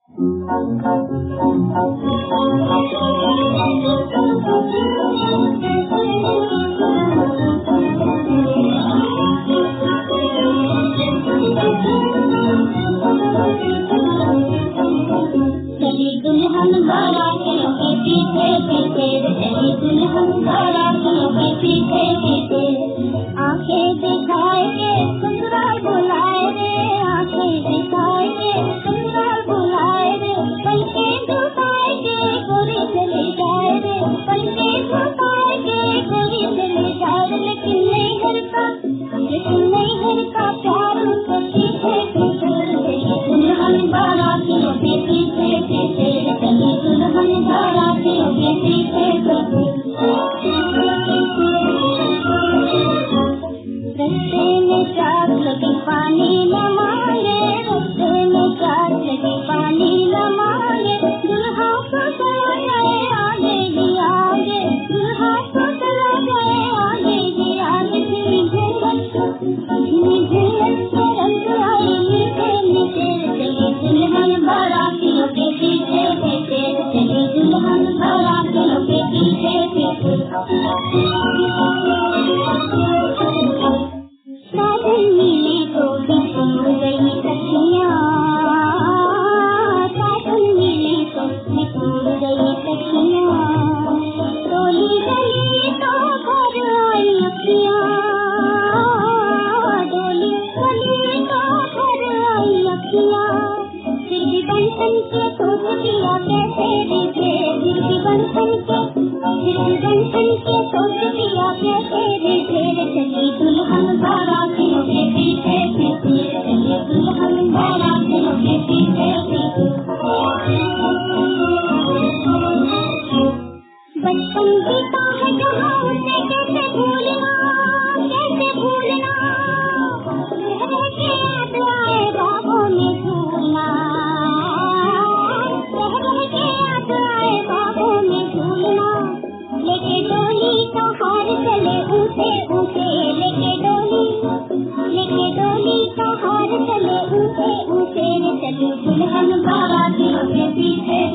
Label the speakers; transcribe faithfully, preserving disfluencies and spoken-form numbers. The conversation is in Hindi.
Speaker 1: चली दुल्हन बारातियों के पीछे पीछे, चली दुल्हन बारातियों के पीछे पीछे, आंखें दिखाए के सुंदर बुलाए रे, आंखें दिखाए के सुंदर बुलाए रे, पलके झुकाए के गोरी चली जाए रे, पलके झुकाए के गोरी चली जाए, लेकिन नहीं घर का लेकिन नहीं घर का प्यार उसके पीछे पीछे, चली दुल्हन बारातियों के पीछे पीछे, चली दुल्हन बारातियों के पीछे पीछे। रस्ते में प्यास लगी पानी न मांगे, रस्ते में प्यास लगी पानी न मांगे, दुल्हा तो चला जाए आगे ही आगे, दुल्हा तो चला जाए आगे ही आगे, धीमी झलक धीमी झलक के रंग आई मीठे मीठे, चली दुल्हन बारातियों के पीछे पीछे, चली दुल्हन बारातियों के पीछे पीछे। सावन नीली गोरी सुन गई सखियाँ, सावन नीली गोरी सुन गई सखियाँ, डोली गई तो घर आई अखियाँ, डोली गई तो घर आई अखियाँ, फिर भी बंधन के सोच दिया कैसे रिझे, फिर भी बंधन के फिर भी बंधन के सोच दिया कैसे रिझे, चली दुल्हन बारातियों के पीछे पीछे, चली दुल्हन बारातियों के पीछे पीछे। बचपन बीता है जहाँ उसे कैसे भूलना, कैसे भूलना, रह के याद आए बाहों में झूलना, रह के याद आए बाहों में झूलना, लेके डोली तो हार चले ऊँचे ऊँचे, लेके डोली लेके डोली तो हार चले ऊँचे ऊँचे, चली दुल्हन बारातियों के पीछे